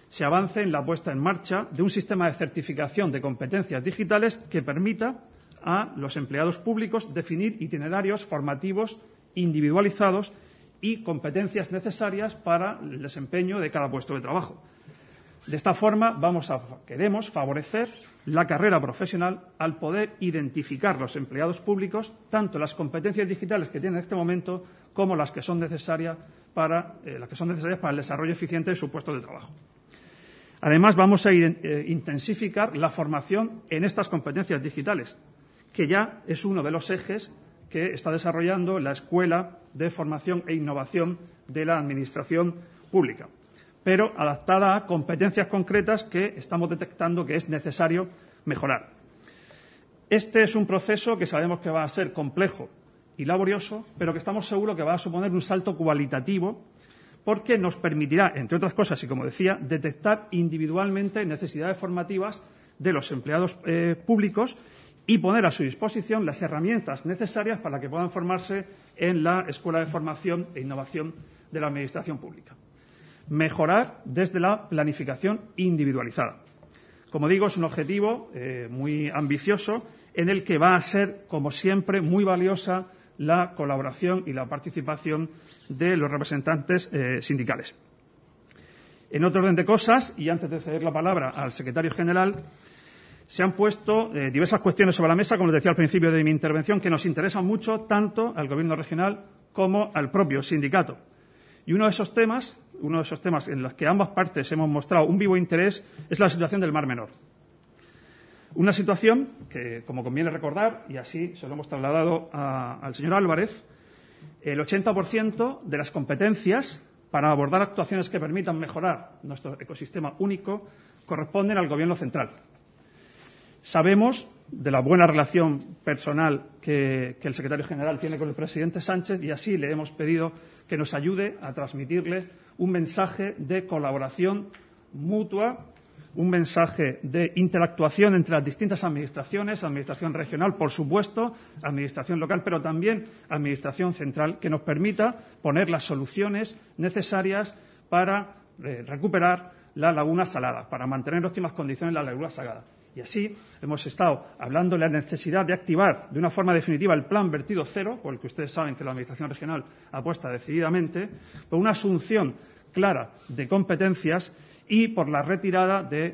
se avance en la puesta en marcha de un sistema de certificación de competencias digitales que permita a los empleados públicos definir itinerarios formativos individualizados y competencias necesarias para el desempeño de cada puesto de trabajo. De esta forma, queremos favorecer la carrera profesional al poder identificar los empleados públicos tanto las competencias digitales que tienen en este momento como las que son necesarias para el desarrollo eficiente de su puesto de trabajo. Además, vamos a intensificar la formación en estas competencias digitales, que ya es uno de los ejes que está desarrollando la Escuela de Formación e Innovación de la Administración Pública, pero adaptada a competencias concretas que estamos detectando que es necesario mejorar. Este es un proceso que sabemos que va a ser complejo y laborioso, pero que estamos seguros que va a suponer un salto cualitativo porque nos permitirá, entre otras cosas, y como decía, detectar individualmente necesidades formativas de los empleados públicos y poner a su disposición las herramientas necesarias para que puedan formarse en la Escuela de Formación e Innovación de la Administración Pública. Mejorar desde la planificación individualizada. Como digo, es un objetivo muy ambicioso en el que va a ser, como siempre, muy valiosa la colaboración y la participación de los representantes sindicales. En otro orden de cosas, y antes de ceder la palabra al secretario general, se han puesto diversas cuestiones sobre la mesa, como les decía al principio de mi intervención, que nos interesan mucho tanto al Gobierno regional como al propio sindicato. Y uno de esos temas en los que ambas partes hemos mostrado un vivo interés es la situación del Mar Menor. Una situación que, como conviene recordar, y así se lo hemos trasladado al señor Álvarez, el 80% de las competencias para abordar actuaciones que permitan mejorar nuestro ecosistema único corresponden al Gobierno central. Sabemos de la buena relación personal que el secretario general tiene con el presidente Sánchez y así le hemos pedido que nos ayude a transmitirle un mensaje de colaboración mutua, un mensaje de interactuación entre las distintas administraciones, administración regional, por supuesto, administración local, pero también administración central, que nos permita poner las soluciones necesarias para recuperar la laguna salada, para mantener en óptimas condiciones la laguna salada. Y así hemos estado hablando de la necesidad de activar de una forma definitiva el plan vertido cero, por el que ustedes saben que la Administración regional apuesta decididamente, por una asunción clara de competencias y por la retirada de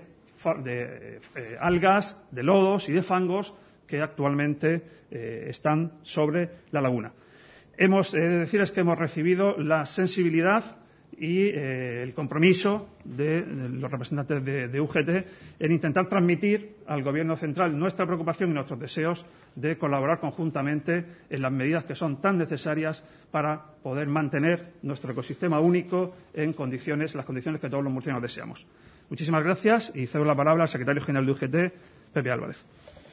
algas, de lodos y de fangos que actualmente están sobre la laguna. Decirles que hemos recibido la sensibilidad y el compromiso de los representantes de UGT en intentar transmitir al Gobierno central nuestra preocupación y nuestros deseos de colaborar conjuntamente en las medidas que son tan necesarias para poder mantener nuestro ecosistema único en las condiciones que todos los murcianos deseamos. Muchísimas gracias y cedo la palabra al secretario general de UGT, Pepe Álvarez.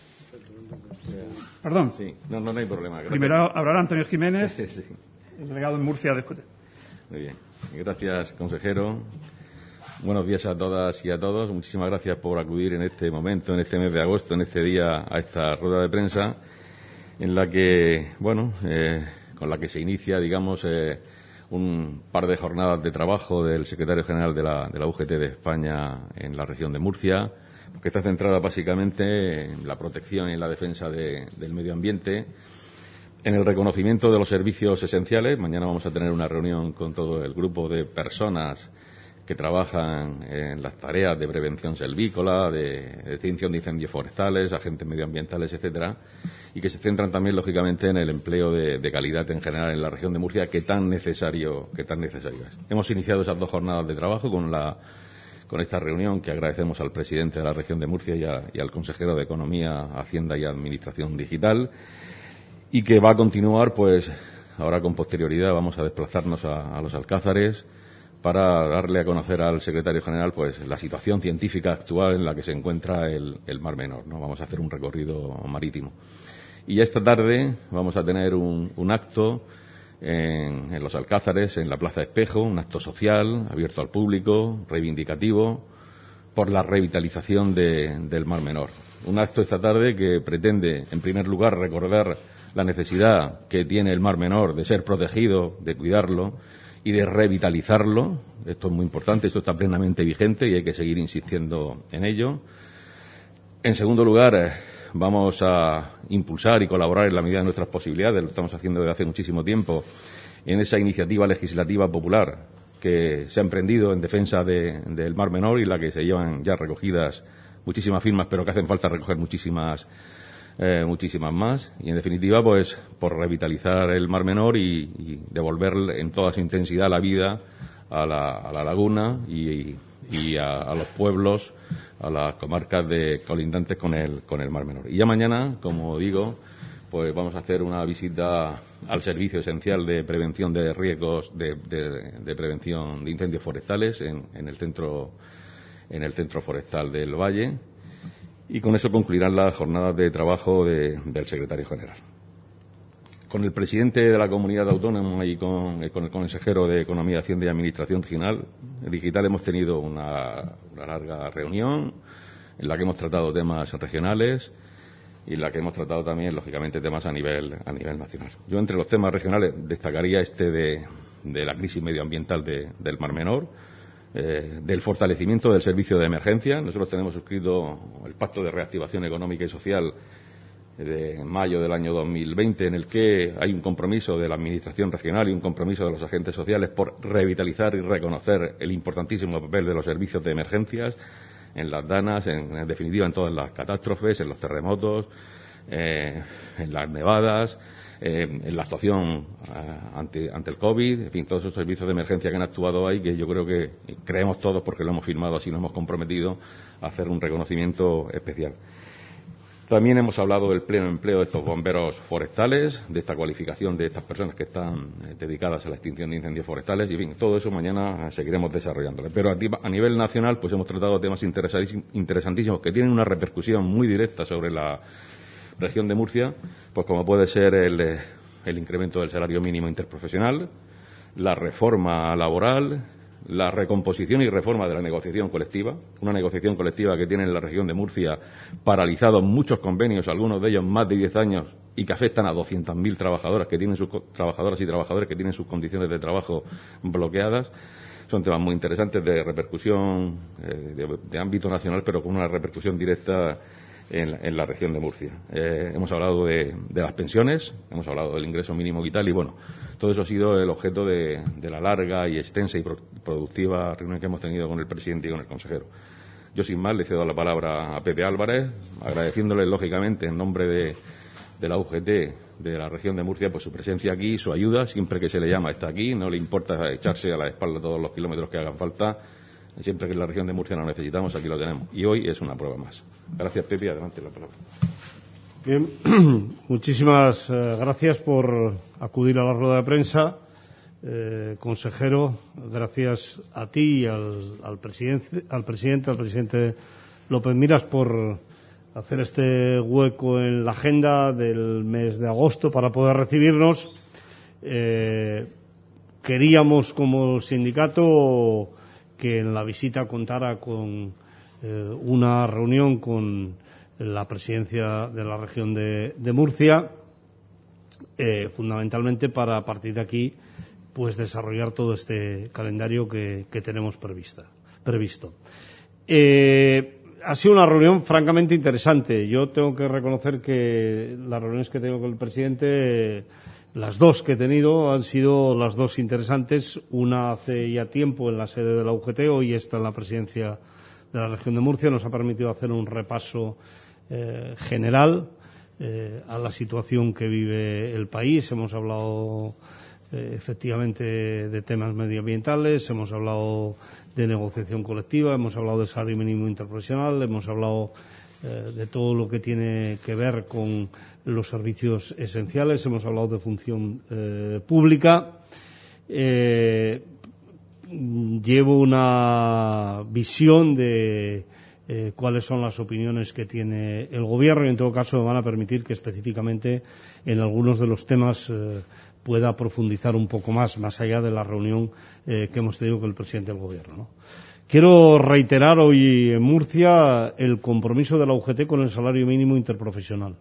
Perdón. Sí, no hay problema. Gracias. Primero hablará Antonio Jiménez, Sí. el delegado en Murcia de UGT. Muy bien. Gracias, consejero. Buenos días a todas y a todos. Muchísimas gracias por acudir en este momento, en este mes de agosto, en este día, a esta rueda de prensa, en la que, con la que se inicia, digamos, un par de jornadas de trabajo del secretario general de la UGT de España en la región de Murcia, que está centrada básicamente en la protección y en la defensa del medio ambiente, en el reconocimiento de los servicios esenciales. Mañana vamos a tener una reunión con todo el grupo de personas que trabajan en las tareas de prevención selvícola, de extinción de incendios forestales, agentes medioambientales, etcétera, y que se centran también, lógicamente, en el empleo de calidad en general en la región de Murcia, que tan necesario es. Hemos iniciado esas 2 jornadas de trabajo con esta reunión que agradecemos al presidente de la región de Murcia y al consejero de Economía, Hacienda y Administración Digital, y que va a continuar, pues, ahora con posterioridad vamos a desplazarnos a los Alcázares para darle a conocer al secretario general, pues, la situación científica actual en la que se encuentra el Mar Menor, ¿no? Vamos a hacer un recorrido marítimo. Y esta tarde vamos a tener un acto en los Alcázares, en la Plaza Espejo, un acto social, abierto al público, reivindicativo, por la revitalización del Mar Menor. Un acto esta tarde que pretende, en primer lugar, recordar la necesidad que tiene el Mar Menor de ser protegido, de cuidarlo, y de revitalizarlo. Esto es muy importante, esto está plenamente vigente y hay que seguir insistiendo en ello. En segundo lugar, vamos a impulsar y colaborar en la medida de nuestras posibilidades, lo estamos haciendo desde hace muchísimo tiempo, en esa iniciativa legislativa popular que se ha emprendido en defensa del Mar Menor y la que se llevan ya recogidas muchísimas firmas, pero que hacen falta recoger muchísimas más. Y, en definitiva, pues por revitalizar el Mar Menor y devolver en toda su intensidad la vida a la laguna y a los pueblos, a las comarcas colindantes con el Mar Menor. Y ya mañana, como digo, pues vamos a hacer una visita al servicio esencial de prevención de riesgos, de prevención de incendios forestales en el centro forestal del Valle, y con eso concluirán las jornadas de trabajo del secretario general. Con el presidente de la comunidad autónoma y con el consejero de Economía, Hacienda y Administración Digital hemos tenido una larga reunión en la que hemos tratado temas regionales y en la que hemos tratado también, lógicamente, temas a nivel nacional. Yo, entre los temas regionales, destacaría de la crisis medioambiental del Mar Menor, del fortalecimiento del servicio de emergencia. Nosotros tenemos suscrito el Pacto de Reactivación Económica y Social de mayo del año 2020, en el que hay un compromiso de la Administración regional y un compromiso de los agentes sociales por revitalizar y reconocer el importantísimo papel de los servicios de emergencias en las danas, en definitiva en todas las catástrofes, en los terremotos, en las nevadas, en la actuación ante el COVID, en fin, todos esos servicios de emergencia que han actuado ahí, que yo creo que creemos todos, porque lo hemos firmado así, nos hemos comprometido a hacer un reconocimiento especial. También hemos hablado del pleno empleo de estos bomberos forestales, de esta cualificación de estas personas que están dedicadas a la extinción de incendios forestales, y en fin, todo eso mañana seguiremos desarrollándolo. Pero a nivel nacional, pues hemos tratado temas interesantísimos que tienen una repercusión muy directa sobre la región de Murcia, pues como puede ser el incremento del salario mínimo interprofesional, la reforma laboral, la recomposición y reforma de la negociación colectiva, una negociación colectiva que tiene en la región de Murcia paralizados muchos convenios, algunos de ellos más de 10 años, y que afectan a 200.000 trabajadoras y trabajadores que tienen sus condiciones de trabajo bloqueadas. Son temas muy interesantes de repercusión de ámbito nacional, pero con una repercusión directa en la región de Murcia. Hemos hablado de las pensiones, hemos hablado del ingreso mínimo vital y, bueno, todo eso ha sido el objeto de la larga y extensa y productiva reunión que hemos tenido con el presidente y con el consejero. Yo, sin más, le cedo la palabra a Pepe Álvarez, agradeciéndole, lógicamente, en nombre de la UGT de la región de Murcia, pues su presencia aquí, su ayuda, siempre que se le llama está aquí, no le importa echarse a la espalda todos los kilómetros que hagan falta. Siempre que en la región de Murcia lo necesitamos, aquí lo tenemos. Y hoy es una prueba más. Gracias, Pepe. Adelante la palabra. Bien, muchísimas gracias por acudir a la rueda de prensa. Consejero, gracias a ti y al presidente López Miras por hacer este hueco en la agenda del mes de agosto para poder recibirnos. Queríamos, como sindicato, que en la visita contara con una reunión con la presidencia de la región de Murcia, fundamentalmente para, a partir de aquí, pues desarrollar todo este calendario que tenemos previsto. Ha sido una reunión francamente interesante. Yo tengo que reconocer que las reuniones que tengo con el presidente, las dos que he tenido, han sido las dos interesantes. Una hace ya tiempo en la sede de la UGT, hoy está en la presidencia de la región de Murcia. Nos ha permitido hacer un repaso general a la situación que vive el país. Hemos hablado efectivamente de temas medioambientales, hemos hablado de negociación colectiva, hemos hablado de salario mínimo interprofesional, hemos hablado de todo lo que tiene que ver con los servicios esenciales, hemos hablado de función pública. Llevo una visión de cuáles son las opiniones que tiene el Gobierno y, en todo caso, me van a permitir que específicamente en algunos de los temas pueda profundizar un poco más allá de la reunión que hemos tenido con el presidente del Gobierno, ¿no? Quiero reiterar hoy en Murcia el compromiso de la UGT con el salario mínimo interprofesional.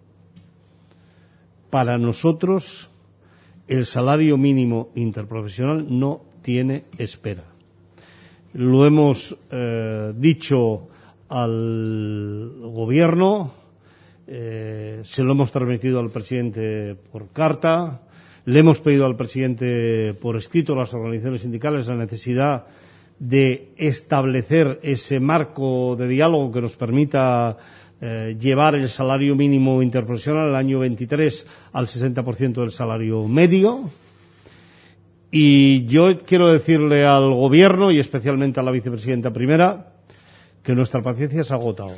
Para nosotros, el salario mínimo interprofesional no tiene espera. Lo hemos dicho al Gobierno, se lo hemos transmitido al presidente por carta, le hemos pedido al presidente por escrito, a las organizaciones sindicales, la necesidad de establecer ese marco de diálogo que nos permita llevar el salario mínimo interprofesional el año 23 al 60% del salario medio. Y yo quiero decirle al Gobierno y especialmente a la vicepresidenta primera que nuestra paciencia se ha agotado.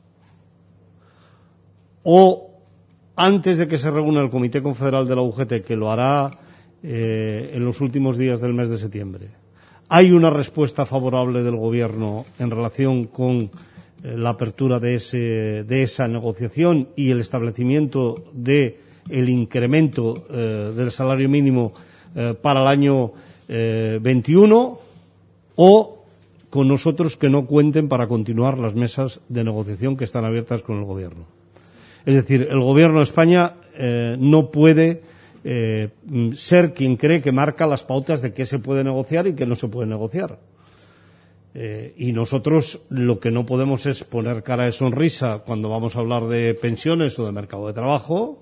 O antes de que se reúna el Comité Confederal de la UGT, que lo hará en los últimos días del mes de septiembre, hay una respuesta favorable del Gobierno en relación con la apertura de esa negociación y el establecimiento del incremento del salario mínimo para el año 21, o con nosotros que no cuenten para continuar las mesas de negociación que están abiertas con el Gobierno. Es decir, el Gobierno de España no puede ser quien cree que marca las pautas de qué se puede negociar y qué no se puede negociar. Y nosotros lo que no podemos es poner cara de sonrisa cuando vamos a hablar de pensiones o de mercado de trabajo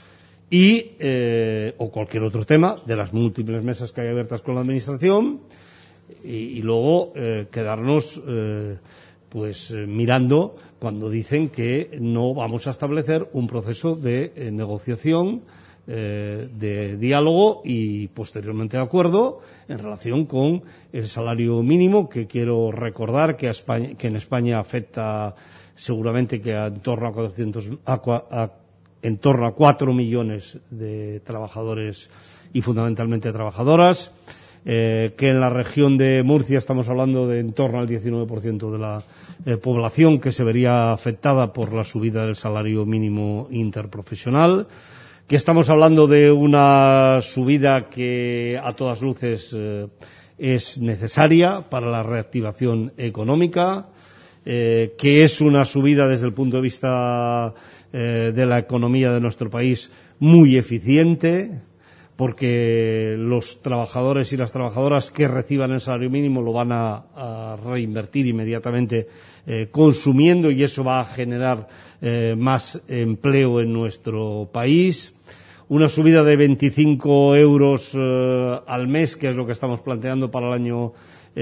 o cualquier otro tema de las múltiples mesas que hay abiertas con la Administración y luego quedarnos mirando cuando dicen que no vamos a establecer un proceso de negociación, de diálogo y posteriormente de acuerdo en relación con el salario mínimo, que quiero recordar que en España afecta seguramente que en torno a 4 millones de trabajadores y fundamentalmente trabajadoras, que en la región de Murcia estamos hablando de en torno al 19% de la población que se vería afectada por la subida del salario mínimo interprofesional, que estamos hablando de una subida que a todas luces es necesaria para la reactivación económica, que es una subida desde el punto de vista de la economía de nuestro país muy eficiente, porque los trabajadores y las trabajadoras que reciban el salario mínimo lo van a reinvertir inmediatamente consumiendo, y eso va a generar más empleo en nuestro país. Una subida de 25 euros al mes, que es lo que estamos planteando para el año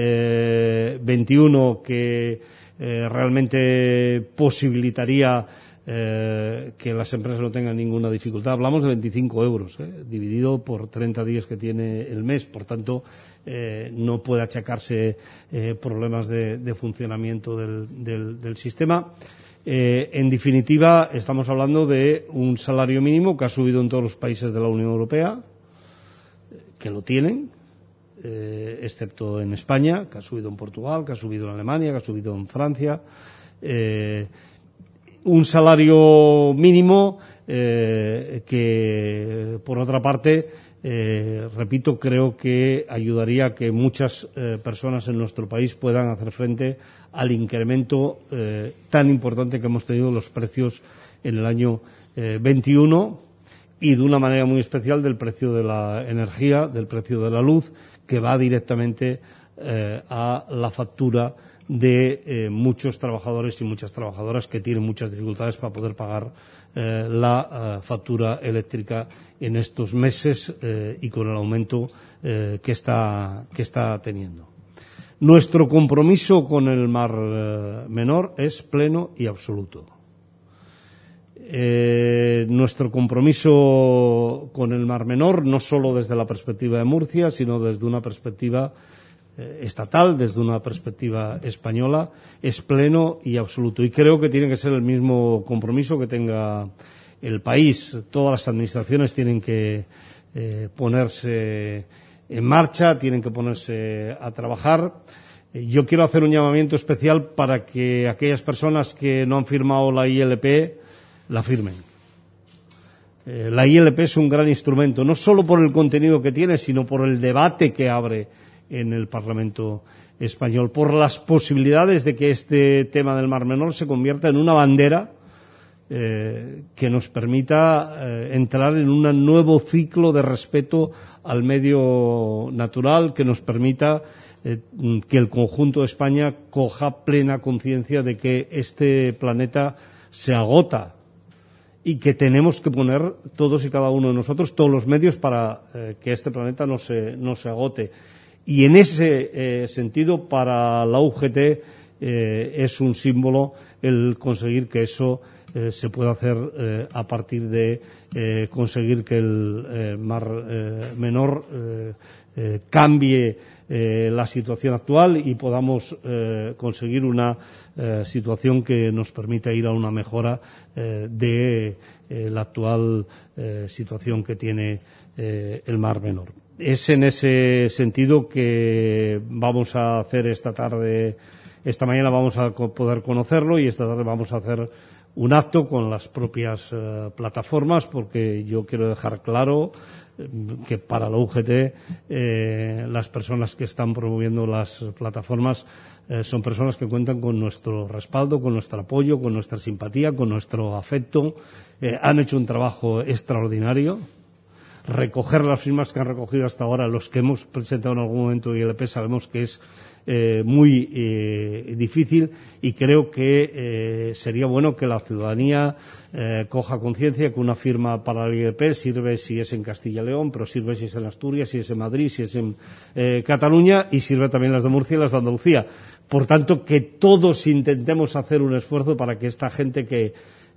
21, que realmente posibilitaría que las empresas no tengan ninguna dificultad. Hablamos de 25 euros, dividido por 30 días que tiene el mes. Por tanto, no puede achacarse problemas de funcionamiento del sistema. En definitiva, estamos hablando de un salario mínimo que ha subido en todos los países de la Unión Europea, que lo tienen, excepto en España, que ha subido en Portugal, que ha subido en Alemania, que ha subido en Francia. Un salario mínimo que, por otra parte, repito, creo que ayudaría a que muchas personas en nuestro país puedan hacer frente al incremento tan importante que hemos tenido los precios en el año 21 y de una manera muy especial del precio de la energía, del precio de la luz, que va directamente a la factura de muchos trabajadores y muchas trabajadoras que tienen muchas dificultades para poder pagar la factura eléctrica en estos meses y con el aumento que está teniendo. Nuestro compromiso con el Mar Menor es pleno y absoluto. Nuestro compromiso con el Mar Menor, no solo desde la perspectiva de Murcia, sino desde una perspectiva estatal, desde una perspectiva española, es pleno y absoluto. Y creo que tiene que ser el mismo compromiso que tenga el país. Todas las administraciones tienen que ponerse en marcha, tienen que ponerse a trabajar. Yo quiero hacer un llamamiento especial para que aquellas personas que no han firmado la ILP la firmen. La ILP es un gran instrumento, no solo por el contenido que tiene, sino por el debate que abre en el Parlamento español, por las posibilidades de que este tema del Mar Menor se convierta en una bandera que nos permita entrar en un nuevo ciclo de respeto al medio natural, que nos permita que el conjunto de España coja plena conciencia de que este planeta se agota y que tenemos que poner todos y cada uno de nosotros todos los medios para que este planeta no se agote. Y en ese sentido, para la UGT es un símbolo el conseguir que eso se pueda hacer a partir de conseguir que el Mar Menor cambie la situación actual y podamos conseguir una situación que nos permita ir a una mejora de la actual situación que tiene el Mar Menor. Es en ese sentido que vamos a hacer esta mañana vamos a poder conocerlo y esta tarde vamos a hacer un acto con las propias plataformas, porque yo quiero dejar claro que para la UGT las personas que están promoviendo las plataformas son personas que cuentan con nuestro respaldo, con nuestro apoyo, con nuestra simpatía, con nuestro afecto. Han hecho un trabajo extraordinario. Recoger las firmas que han recogido hasta ahora, los que hemos presentado en algún momento ILP, sabemos que es muy difícil, y creo que sería bueno que la ciudadanía coja conciencia que una firma para el ILP sirve si es en Castilla y León, pero sirve si es en Asturias, si es en Madrid, si es en Cataluña, y sirve también las de Murcia y las de Andalucía. Por tanto, que todos intentemos hacer un esfuerzo para que esta gente que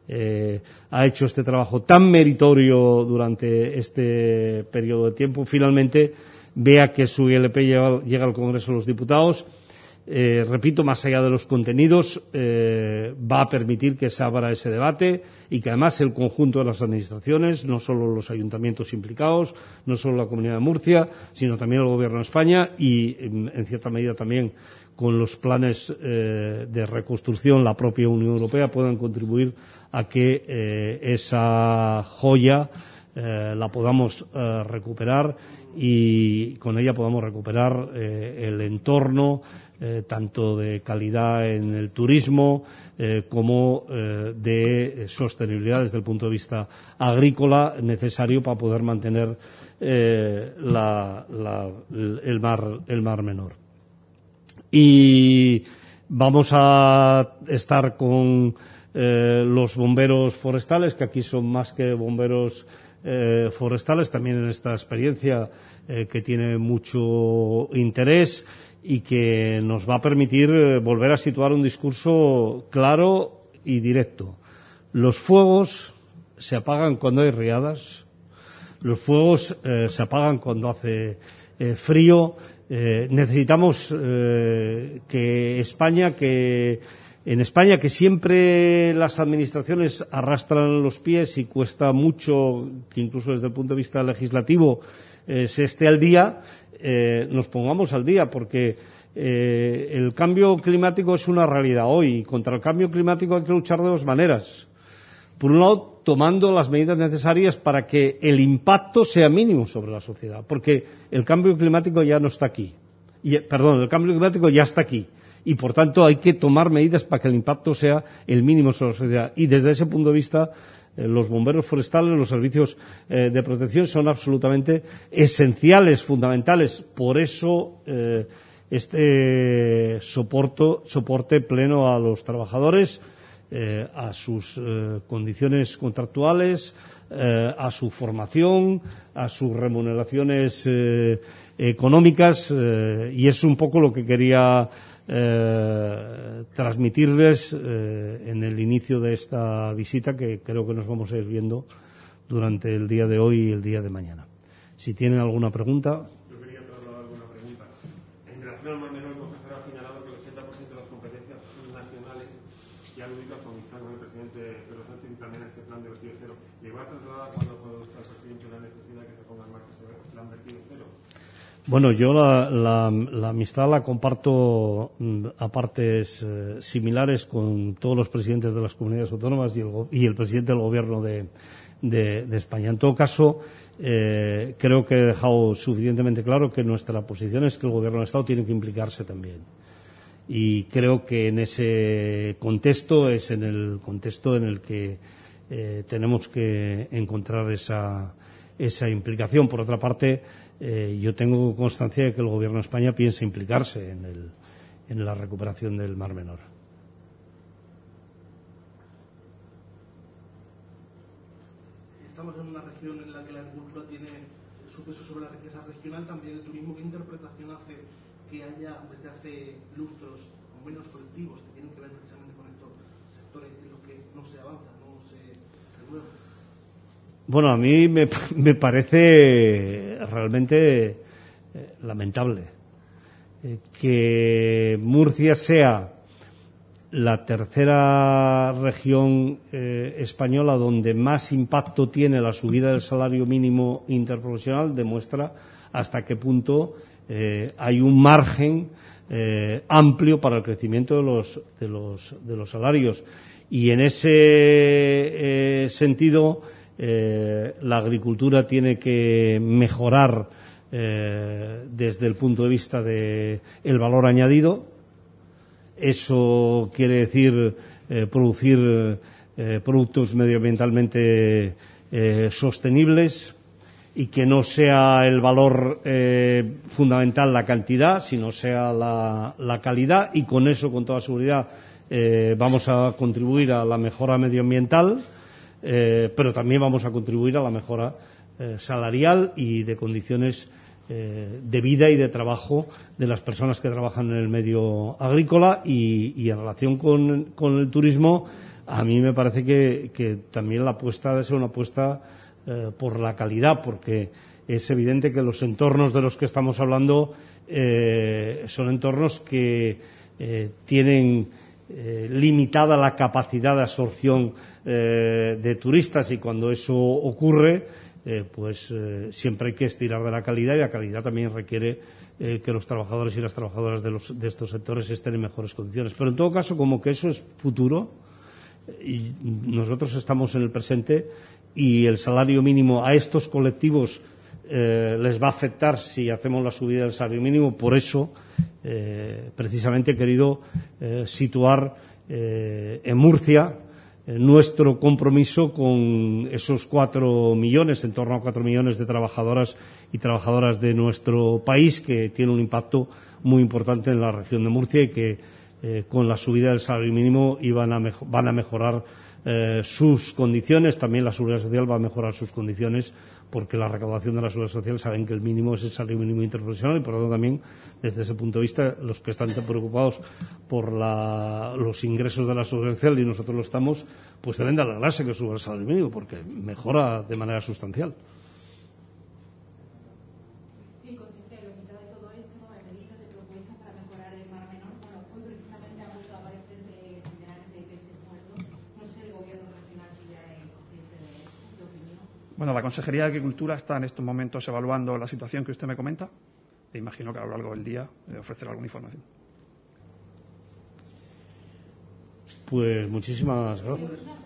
ha hecho este trabajo tan meritorio durante este periodo de tiempo finalmente vea que su ILP llega al Congreso de los Diputados. Repito, más allá de los contenidos, va a permitir que se abra ese debate y que además el conjunto de las administraciones, no solo los ayuntamientos implicados, no solo la Comunidad de Murcia, sino también el Gobierno de España y, en cierta medida, también con los planes de reconstrucción, la propia Unión Europea, puedan contribuir a que esa joya la podamos recuperar y con ella podamos recuperar el entorno tanto de calidad en el turismo como de sostenibilidad desde el punto de vista agrícola necesario para poder mantener el Mar Menor. Y vamos a estar con los bomberos forestales, que aquí son más que bomberos forestales, también en esta experiencia que tiene mucho interés y que nos va a permitir volver a situar un discurso claro y directo. Los fuegos se apagan cuando hay riadas, los fuegos se apagan cuando hace frío. Necesitamos que en España, que siempre las administraciones arrastran los pies y cuesta mucho que incluso desde el punto de vista legislativo se esté al día, nos pongamos al día, porque el cambio climático es una realidad hoy, y contra el cambio climático hay que luchar de dos maneras. Por un lado, tomando las medidas necesarias para que el impacto sea mínimo sobre la sociedad, porque el cambio climático ya no está aquí. El cambio climático ya está aquí. Y, por tanto, hay que tomar medidas para que el impacto sea el mínimo sobre la sociedad. Y, desde ese punto de vista, los bomberos forestales, los servicios de protección son absolutamente esenciales, fundamentales. Por eso, este soporte pleno a los trabajadores, a sus condiciones contractuales, a su formación, a sus remuneraciones económicas, y es un poco lo que quería transmitirles en el inicio de esta visita, que creo que nos vamos a ir viendo durante el día de hoy y el día de mañana. Si tienen alguna pregunta. Yo quería trasladar alguna pregunta. En relación al Mar Menor, el consejero ha señalado que el 80% de las competencias nacionales ya lo ubica su amistad con el presidente Pedro Sánchez y también ese plan de vertido cero. ¿Le va a trasladar cuando produzca el presidente la necesidad de que se ponga en marcha ese plan vertido cero? Bueno, yo la amistad la comparto a partes similares con todos los presidentes de las comunidades autónomas y el presidente del Gobierno de España. En todo caso, creo que he dejado suficientemente claro que nuestra posición es que el Gobierno del Estado tiene que implicarse también. Y creo que en ese contexto es en el contexto en el que tenemos que encontrar esa implicación. Por otra parte, yo tengo constancia de que el Gobierno de España piensa implicarse en la recuperación del Mar Menor. Estamos en una región en la que la agricultura tiene su peso sobre la riqueza regional, también el turismo. ¿Qué interpretación hace que haya desde hace lustros convenios colectivos que tienen que ver precisamente con estos sectores en los que no se avanza, no se renueva? Bueno, a mí me parece realmente lamentable que Murcia sea la tercera región española donde más impacto tiene la subida del salario mínimo interprofesional. Demuestra hasta qué punto hay un margen amplio para el crecimiento de los salarios, y en ese sentido la agricultura tiene que mejorar desde el punto de vista del valor añadido. Eso quiere decir producir productos medioambientalmente sostenibles, y que no sea el valor fundamental la cantidad, sino sea la calidad, y con eso, con toda seguridad, vamos a contribuir a la mejora medioambiental, pero también vamos a contribuir a la mejora salarial y de condiciones de vida y de trabajo de las personas que trabajan en el medio agrícola. Y en relación con el turismo, a mí me parece que también la apuesta debe ser una apuesta por la calidad, porque es evidente que los entornos de los que estamos hablando son entornos que tienen limitada la capacidad de absorción de turistas, y cuando eso ocurre siempre hay que estirar de la calidad, y la calidad también requiere que los trabajadores y las trabajadoras de estos sectores estén en mejores condiciones. Pero en todo caso, como que eso es futuro y nosotros estamos en el presente, y el salario mínimo a estos colectivos les va a afectar si hacemos la subida del salario mínimo. Por eso precisamente he querido situar en Murcia nuestro compromiso con esos 4 millones, en torno a 4 millones de trabajadoras y trabajadoras de nuestro país, que tiene un impacto muy importante en la región de Murcia, y que con la subida del salario mínimo van a mejorar sus condiciones. También la Seguridad Social va a mejorar sus condiciones, porque la recaudación de la Seguridad Social, saben que el mínimo es el salario mínimo interprofesional, y por lo tanto también desde ese punto de vista los que están tan preocupados por los ingresos de la Seguridad Social, y nosotros lo estamos, pues deben de alegrarse que suba el salario mínimo, porque mejora de manera sustancial. Sí, consejero, en mitad de todo esto, de medidas, de propuestas para mejorar el Mar Menor, bueno, hoy precisamente ha vuelto a aparecer centenares de peces muertos. No sé el gobierno regional si ya es consciente de opinión. Bueno, la Consejería de Agricultura está en estos momentos evaluando la situación que usted me comenta, e imagino que a lo largo del día ofrecerá alguna información. Pues muchísimas gracias.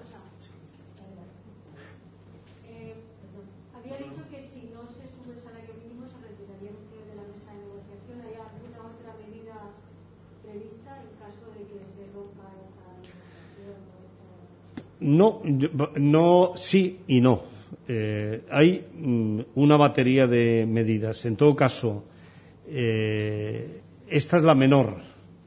Había dicho que si no se sube el salario mínimo se retiraría usted de la mesa de negociación. ¿Hay alguna otra medida prevista en caso de que se rompa esta negociación? No, sí y no. Hay una batería de medidas. En todo caso, esta es la menor,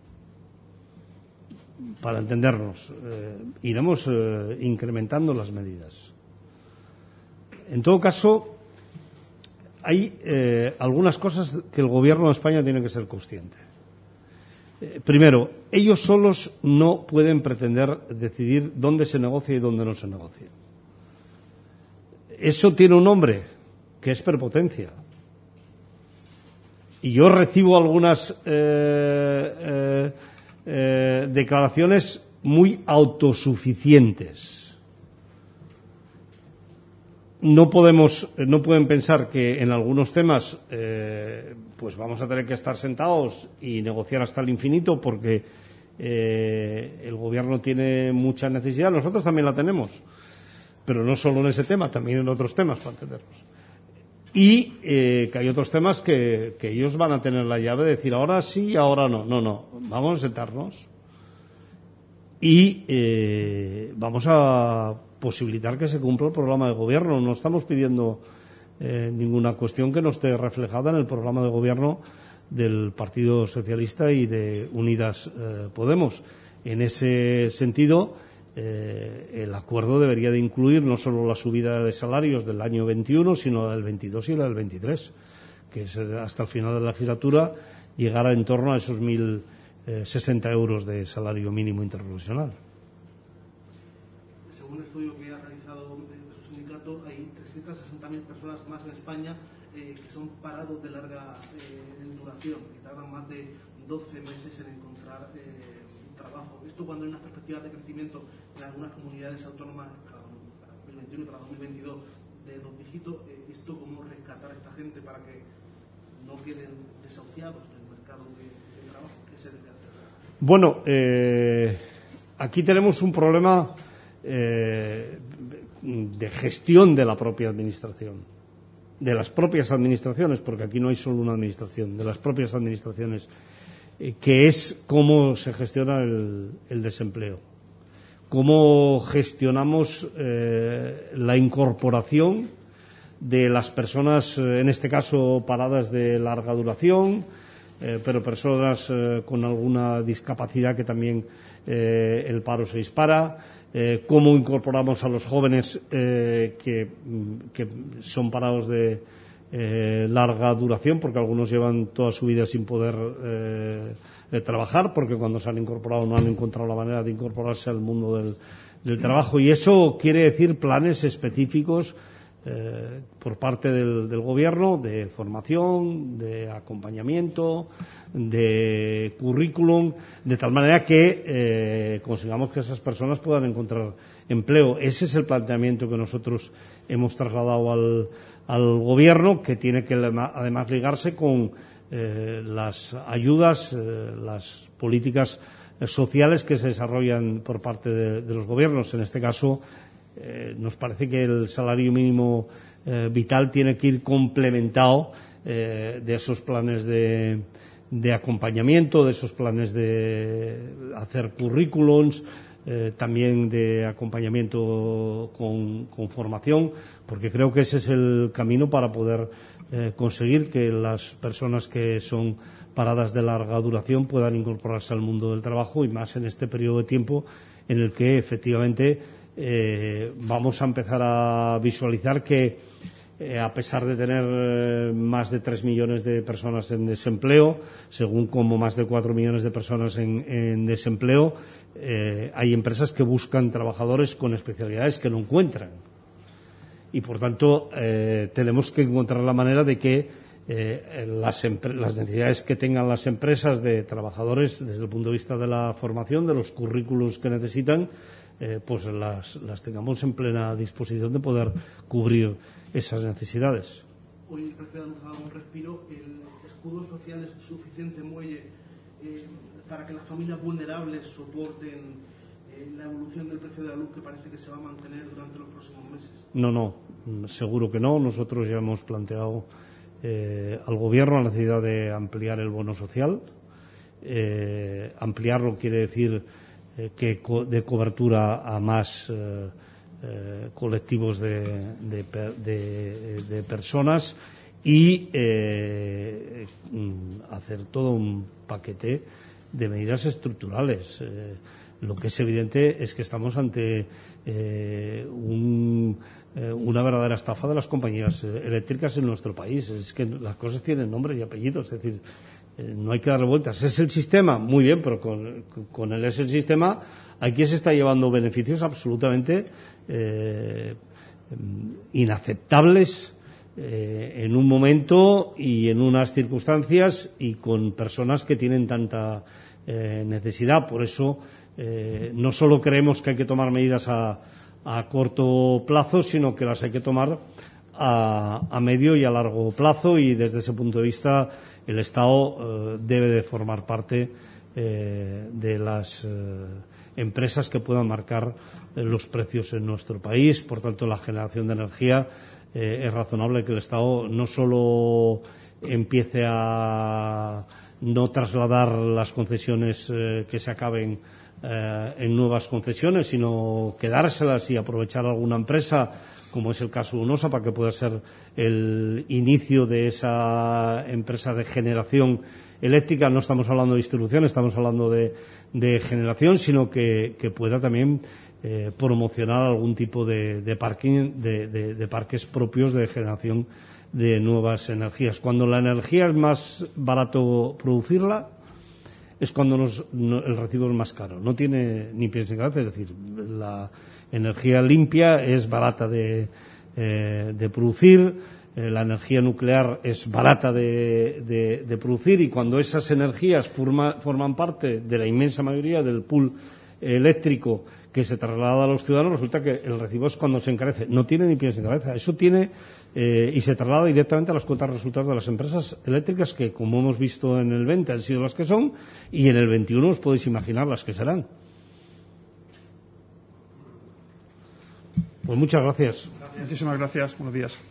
para entendernos. Iremos incrementando las medidas. En todo caso, hay algunas cosas que el Gobierno de España tiene que ser consciente. Primero, ellos solos no pueden pretender decidir dónde se negocia y dónde no se negocia. Eso tiene un nombre, que es prepotencia. Y yo recibo algunas declaraciones muy autosuficientes. No pueden pensar que en algunos temas pues vamos a tener que estar sentados y negociar hasta el infinito, porque el Gobierno tiene mucha necesidad. Nosotros también la tenemos, pero no solo en ese tema, también en otros temas, para entendernos. Y que hay otros temas que ellos van a tener la llave de decir ahora sí, ahora no. No, vamos a sentarnos y vamos a posibilitar que se cumpla el programa de gobierno. No estamos pidiendo ninguna cuestión que no esté reflejada en el programa de gobierno del Partido Socialista y de Unidas Podemos. En ese sentido, el acuerdo debería de incluir no solo la subida de salarios del año 21, sino la del 22 y la del 23, que es hasta el final de la legislatura llegar en torno a esos 1.060 euros de salario mínimo interprofesional. Según un estudio que ha realizado su sindicato, hay 360.000 personas más en España que son parados de larga duración, que tardan más de 12 meses en encontrar trabajo. Esto cuando hay unas perspectivas de crecimiento en algunas comunidades autónomas para 2021 y para 2022 de 2 dígitos, ¿esto cómo rescatar a esta gente para que no queden desahuciados del mercado de trabajo? ¿Qué se debe hacer? Bueno, aquí tenemos un problema de gestión de la propia administración, de las propias administraciones, porque aquí no hay solo una administración, de las propias administraciones, que es cómo se gestiona el desempleo, cómo gestionamos la incorporación de las personas, en este caso paradas de larga duración, pero personas con alguna discapacidad que también el paro se dispara, cómo incorporamos a los jóvenes que son parados de larga duración, porque algunos llevan toda su vida sin poder trabajar, porque cuando se han incorporado no han encontrado la manera de incorporarse al mundo del trabajo, y eso quiere decir planes específicos por parte del gobierno de formación, de acompañamiento, de currículum, de tal manera que consigamos que esas personas puedan encontrar empleo. Ese es el planteamiento que nosotros hemos trasladado al gobierno, que tiene que además ligarse con las ayudas, las políticas sociales que se desarrollan por parte de los gobiernos. En este caso, nos parece que el salario mínimo vital tiene que ir complementado de esos planes de acompañamiento, de esos planes de hacer currículums, también de acompañamiento con formación, porque creo que ese es el camino para poder conseguir que las personas que son paradas de larga duración puedan incorporarse al mundo del trabajo, y más en este periodo de tiempo en el que efectivamente vamos a empezar a visualizar que a pesar de tener más de 3 millones de personas en desempleo, según como más de 4 millones de personas en desempleo, hay empresas que buscan trabajadores con especialidades que no encuentran. Y, por tanto, tenemos que encontrar la manera de que las necesidades que tengan las empresas de trabajadores desde el punto de vista de la formación, de los currículos que necesitan, pues las tengamos en plena disposición de poder cubrir esas necesidades. Hoy el precio de la luz ha dado un respiro. ¿El escudo social es suficiente muelle para que las familias vulnerables soporten la evolución del precio de la luz, que parece que se va a mantener durante los próximos meses? No, seguro que no. Nosotros ya hemos planteado al Gobierno la necesidad de ampliar el bono social. Ampliarlo quiere decir que de cobertura a más colectivos de personas, y hacer todo un paquete de medidas estructurales. Lo que es evidente es que estamos ante una verdadera estafa de las compañías eléctricas en nuestro país. Es que las cosas tienen nombre y apellidos, es decir, no hay que darle vueltas. ¿Es el sistema? Muy bien, pero con él es el sistema. Aquí se está llevando beneficios absolutamente inaceptables en un momento y en unas circunstancias y con personas que tienen tanta necesidad. Por eso no solo creemos que hay que tomar medidas a corto plazo, sino que las hay que tomar a medio y a largo plazo, y desde ese punto de vista el Estado debe de formar parte de las empresas que puedan marcar los precios en nuestro país. Por tanto, la generación de energía es razonable que el Estado no solo empiece a no trasladar las concesiones que se acaben en nuevas concesiones, sino quedárselas y aprovechar alguna empresa, como es el caso de UNOSA, para que pueda ser el inicio de esa empresa de generación eléctrica. No estamos hablando de distribución, estamos hablando de generación, sino que pueda también promocionar algún tipo de parques propios de generación de nuevas energías. Cuando la energía es más barato producirla, es cuando el recibo es más caro. No tiene ni pies ni cabeza, es decir, la energía limpia es barata de producir, la energía nuclear es barata de producir, y cuando esas energías forman parte de la inmensa mayoría del pool eléctrico que se traslada a los ciudadanos, resulta que el recibo es cuando se encarece. No tiene ni pies ni cabeza. Eso tiene y se traslada directamente a las cuotas resultados de las empresas eléctricas, que, como hemos visto en el 20, han sido las que son, y en el 21 os podéis imaginar las que serán. Pues muchas gracias. Muchísimas gracias. Buenos días.